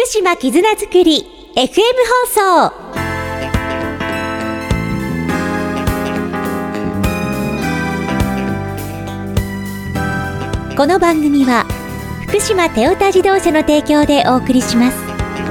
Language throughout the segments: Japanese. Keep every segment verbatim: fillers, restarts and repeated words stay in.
福島絆づくり エフエム 放送。この番組は福島トヨタ自動車の提供でお送りします。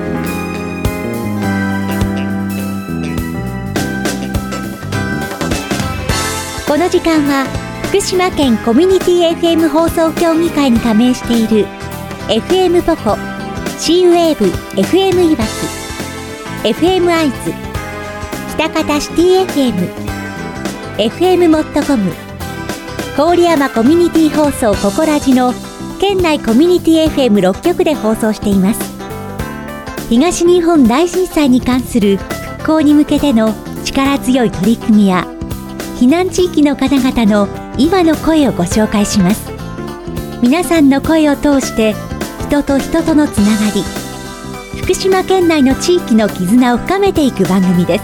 この時間は福島県コミュニティ エフエム 放送協議会に加盟している エフエム ポコ、C ウェーブ エフエム いわき、エフエム 会津、喜多方シティ エフエム、エフエム モットコム、郡山コミュニティ放送ココラジの県内コミュニティ エフエムろっ 局で放送しています。東日本大震災に関する復興に向けての力強い取り組みや避難地域の方々の今の声をご紹介します。皆さんの声を通して人と人とのつながり、福島県内の地域の絆を深めていく番組です。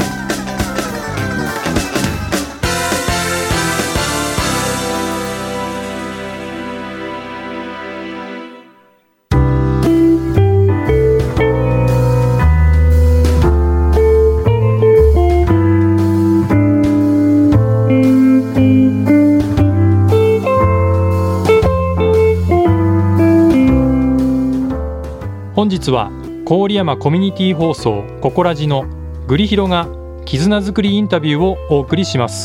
本日は郡山コミュニティ放送ココラジのグリヒロが絆づくりインタビューをお送りします。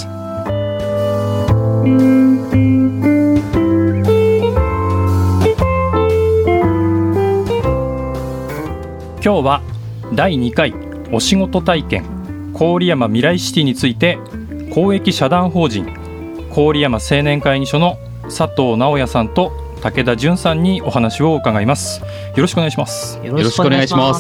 今日はだいにかいお仕事体験郡山未来シティについて、公益社団法人郡山青年会議所の佐藤直也さんと武田純さんにお話を伺います。よろしくお願いします。 よろしくお願いします。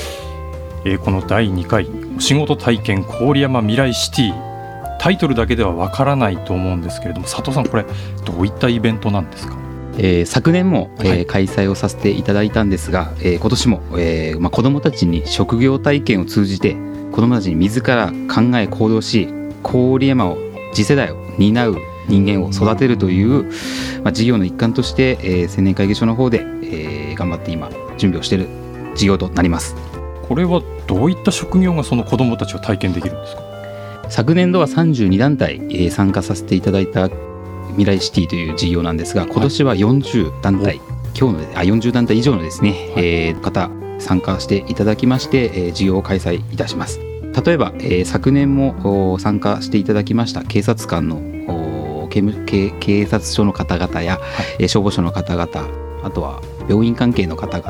えー、このだいにかいお仕事体験郡山未来シティ、タイトルだけではわからないと思うんですけれども、佐藤さん、これどういったイベントなんですか？ えー、昨年も、えーはい、開催をさせていただいたんですが、えー、今年も、えーまあ、子どもたちに職業体験を通じて子どもたちに自ら考え行動し、郡山を次世代を担う人間を育てるという、まあ、事業の一環として、えー、青年会議所の方で、えー、頑張って今準備をしている事業となります。 これはどういった職業がその子どもたちを体験できるんですか？ 昨年度はさんじゅうにだんたい、えー、参加させていただいた未来シティという事業なんですが、今年はよんじゅうだんたい、今日のあよんじゅうだんたい以上のですね、はい、えー、方参加していただきまして、えー、事業を開催いたします。例えば、えー、昨年も参加していただきました警察官の警, 警, 警察署の方々や、はい、消防署の方々、あとは病院関係の方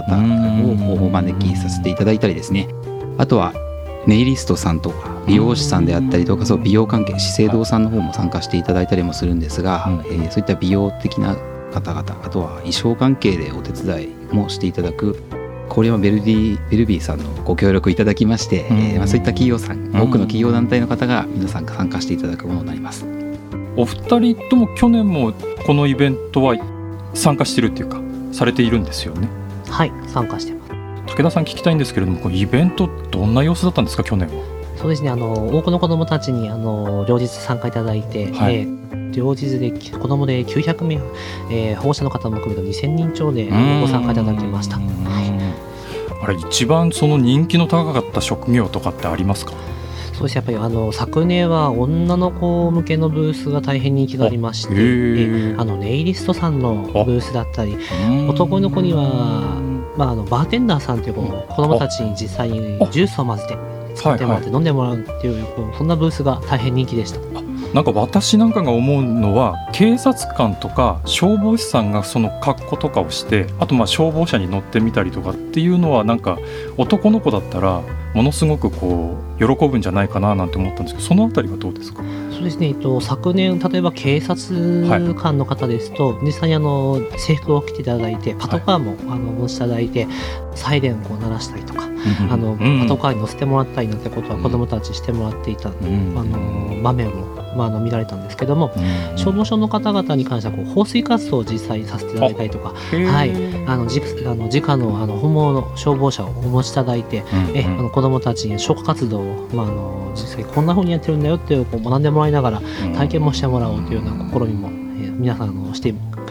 々をお招きさせていただいたりですね、あとはネイリストさんとか美容師さんであったりとか、そう美容関係資生堂さんの方も参加していただいたりもするんですが、えー、そういった美容的な方々、あとは衣装関係でお手伝いもしていただく郡山ベルディベルビーさんのご協力いただきまして、えーまあ、そういった企業さん、多くの企業団体の方が皆さん参加していただくものになります。 お二人とも去年もこのイベントは参加してるっていうかされているんですよね？ はい、参加してます。 武田さん、聞きたいんですけれども、このイベントどんな様子だったんですか、去年は？ そうですね、あの多くの子どもたちにあの両日参加いただいて、はい、えー、両日で子どもできゅうひゃくめい、えー、保護者の方も含めてにせんにん超でご参加いただきました。はい、 あれ、一番その人気の高かった職業とかってありますか？ そうです、やっぱりあの昨年は女の子向けのブースが大変人気がありまして、えあのネイリストさんのブースだったり、男の子には、まあ、あのバーテンダーさんという子どもたちに実際にジュースを混ぜて作ってもらって飲んでもらうっていう、そんなブースが大変人気でした。 なんか私なんかが思うのは、警察官とか消防士さんがその格好とかをして、あとまあ消防車に乗ってみたりとかっていうのは、なんか男の子だったらものすごくこう喜ぶんじゃないかななんて思ったんですけど、そのあたりはどうですか？ そうですね、えっと、昨年例えば警察官の方ですと、はい、実際にあの制服を着ていただいてパトカーも、はい、あの持ちいただいてサイレンをこう鳴らしたりとか、うん、あのうん、パトカーに乗せてもらったりなんてことは子どもたちしてもらっていた、うん、あの場面も、まあ、あの見られたんですけども、うん、消防署の方々に関してはこう放水活動を実際にさせていただいたりとか、はい、あの直あの直の、あの本物の消防車をお持ちいただいて、うん、えあの子どもたちに消火活動を、まあ、あの実際こんな風にやってるんだよっていうこう学んでもらいながら体験もしてもらおうというような試みも、えー、皆さんのしてい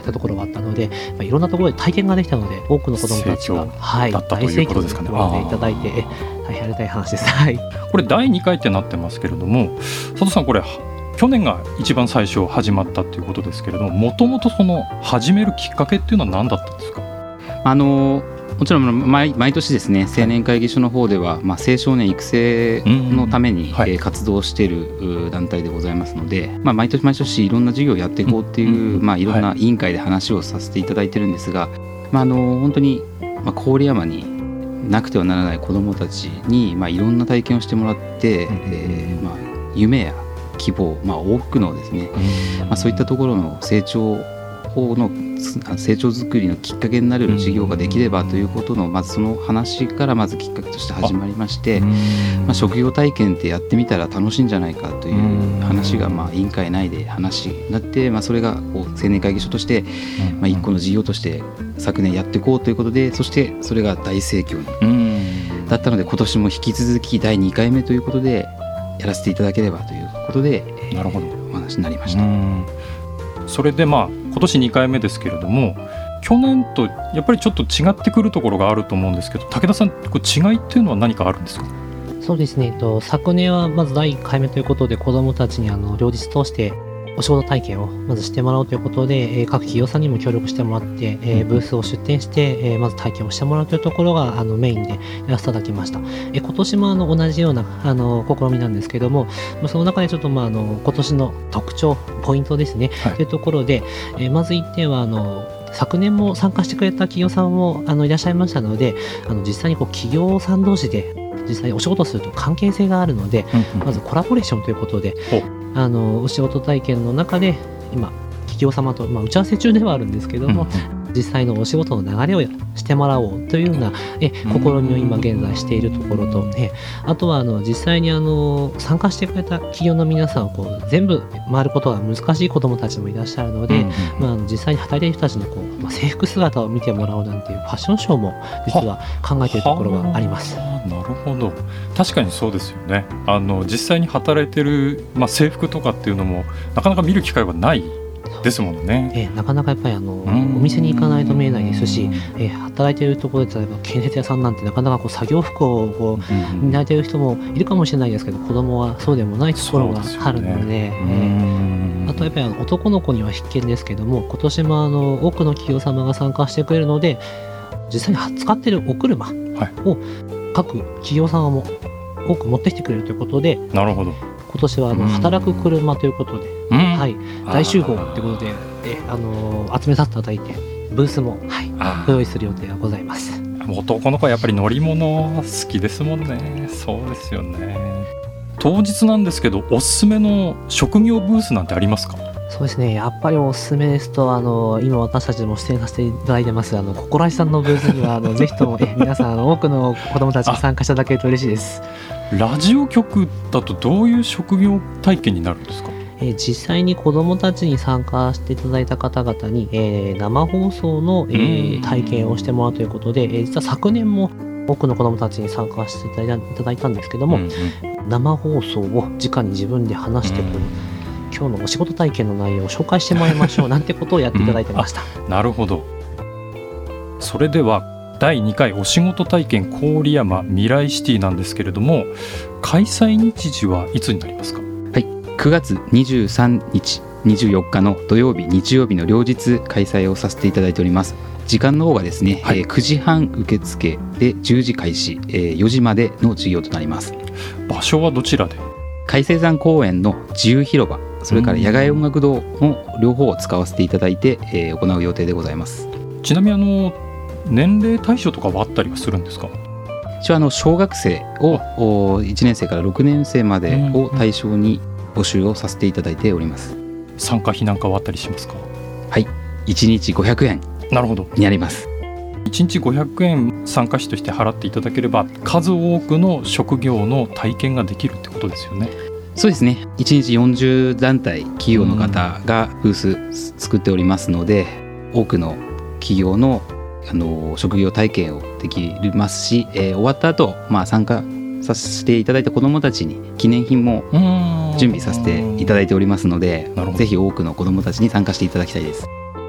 ったところがあったので、まあ、いろんなところで体験ができたので、多くの子どもたちが、はい、 だったということですかね。 大盛況でいただいて、え大変ありがたい話です。はい、 これだいにかいってなってますけれども、佐藤さん、これ去年が一番最初始まったということですけれども、もともとその始めるきっかけっていうのは何だったんですか？ あのもちろん 毎, 毎年ですね、青年会議所の方では、まあ、青少年育成のために、はい、えー、活動している団体でございますので、まあ、毎年毎年いろんな授業をやっていこうっていう、うんうん、まあ、いろんな委員会で話をさせていただいてるんですが、まあ、あの本当に、まあ、郡山になくてはならない子どもたちに、まあ、いろんな体験をしてもらって、うん、えーまあ、夢や希望、まあ、多くのですね、うん、まあ、そういったところの成長の成長づくりのきっかけになる授業ができればということの、まずその話からまずきっかけとして始まりまして、まあ、職業体験ってやってみたら楽しいんじゃないかという話が、まあ委員会内で話になって、まあ、それがこう青年会議所として、まあ、一個の事業として昨年やっていこうということで、そしてそれが大盛況にだったので、今年も引き続きだいにかいめということでやらせていただければということで、 なるほど、 お話になりました。 それでまあ今年にかいめですけれども、去年とやっぱりちょっと違ってくるところがあると思うんですけど、武田さん、こう違いっていうのは何かあるんですか？ そうですね、と昨年はまずだいいっかいめということで、子どもたちにあの両日通してお仕事体験をまずしてもらおうということで、えー、各企業さんにも協力してもらって、えー、ブースを出展して、えー、まず体験をしてもらうというところがあのメインでやらせていただきました。えー、今年もあの同じようなあの試みなんですけども、その中でちょっと、まあ、あの今年の特徴ポイントですね、はい、というところで、えー、まずいってんはあの昨年も参加してくれた企業さんもあのいらっしゃいましたので、あの実際にこう企業さん同士で実際にお仕事をすると関係性があるので、うんうん、まずコラボレーションということで、あのお仕事体験の中で今企業様と、まあ、打ち合わせ中ではあるんですけども、うんうん、実際のお仕事の流れをしてもらおうというようなえ試みを今現在しているところと、えあとはあの実際にあの参加してくれた企業の皆さんをこう全部回ることが難しい子どもたちもいらっしゃるので、うんうん、まあ、あの実際に働いている人たちのこう、まあ、制服姿を見てもらおうなんていうファッションショーも実は考えているところがあります。 なるほど、確かにそうですよね。あの実際に働いている、まあ、制服とかっていうのもなかなか見る機会はないですもんね。 えー、なかなかやっぱりあのお店に行かないと見えないですし、えー、働いているところで例えば建設屋さんなんてなかなかこう作業服をこう見慣れている人もいるかもしれないですけど、子供はそうでもないところがあるので、ね、えー、あとやっぱりあの男の子には必見ですけども、今年もあの多くの企業様が参加してくれるので、実際に使っているお車を各企業様も多く持ってきてくれるということで、 なるほど、 今年はあの働く車ということで、はい、大集合ということで、えあのー、集めさせていただいてブースも、はい、ご用意する予定がございます。 男の子はやっぱり乗り物好きですもんね。そうですよね。当日なんですけど、おすすめの職業ブースなんてありますか？ そうですね、やっぱりおすすめですと、あの今私たちも出演させていただいてますあの心橋さんのブースにはあのぜひともえ皆さん多くの子どもたちに参加していただけると嬉しいです。 ラジオ局だとどういう職業体験になるんですか？ えー、実際に子どもたちに参加していただいた方々に、えー、生放送の、えー、体験をしてもらうということで、えー、実は昨年も多くの子どもたちに参加していただいたんですけども、うんうん、生放送を直に自分で話してこう、うん、今日のお仕事体験の内容を紹介してもらいましょうなんてことをやっていただいてました。 うん、なるほど。それではだいにかいお仕事体験郡山未来シティなんですけれども、開催日時はいつになりますか？ はい、くがつにじゅうさんにちにじゅうよっかの土曜日日曜日の両日開催をさせていただいております。時間の方がですね、はい、えー、くじはん受付でじゅうじ開始、えー、よじまでの授業となります。 場所はどちらで？ 海星山公園の自由広場、それから野外音楽堂の両方を使わせていただいて、えー、行う予定でございます。 ちなみにあの年齢対象とかはあったりはするんですか？ 一応あの小学生をいちねんせいからろくねんせいまでを対象に募集をさせていただいております。 参加費なんかはあったりしますか？ はい、いちにちごひゃくえんなるほどになります。 いちにちごひゃくえん参加費として払っていただければ数多くの職業の体験ができるってことですよね。 そうですね、いちにちよんじゅうだんたい企業の方がブース作っておりますので、多くの企業のあの職業体験をできますし、えー、終わった後、まあ参加させていただいた子どもたちに記念品も準備させていただいておりますので、ぜひ多くの子どもたちに参加していただきたいです。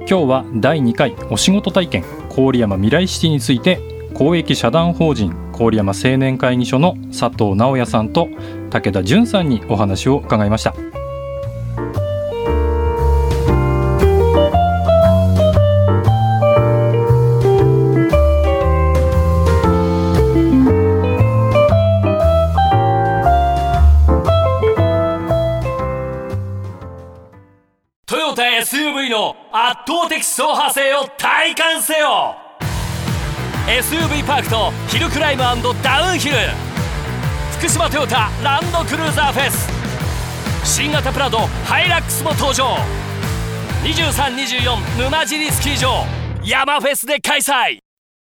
今日はだいにかいお仕事体験郡山未来シティについて公益社団法人郡山青年会議所の佐藤直也さんと武田淳さんにお話を伺いました。 トヨタ エスユーブイ の圧倒的走破性を体感せよ。 エスユーブイ パークとヒルクライム&ダウンヒル、福島トヨタランドクルーザーフェス、新型プラドハイラックスも登場。にじゅうさん、にじゅうよん沼尻スキー場山フェスで開催。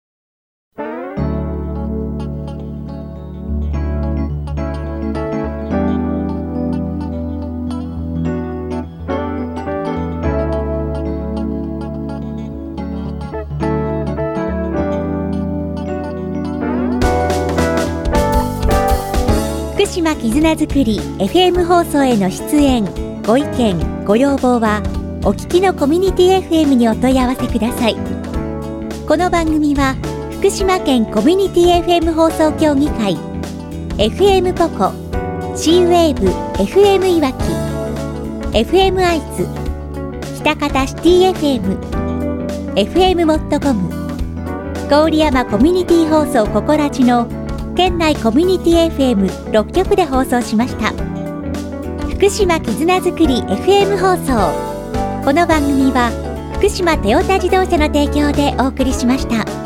福島絆づくり エフエム 放送への出演ご意見ご要望はお聞きのコミュニティ エフエム にお問い合わせください。この番組は福島県コミュニティ エフエム 放送協議会 エフエム ポコ C ウェーブ エフエム いわき エフエム 愛知喜多方シティ エフエム エフエム モットコム郡山コミュニティ放送ココラジの県内コミュニティ エフエムろっきょくで放送しました。福島絆づくり エフエム 放送。この番組は福島トヨタ自動車の提供でお送りしました。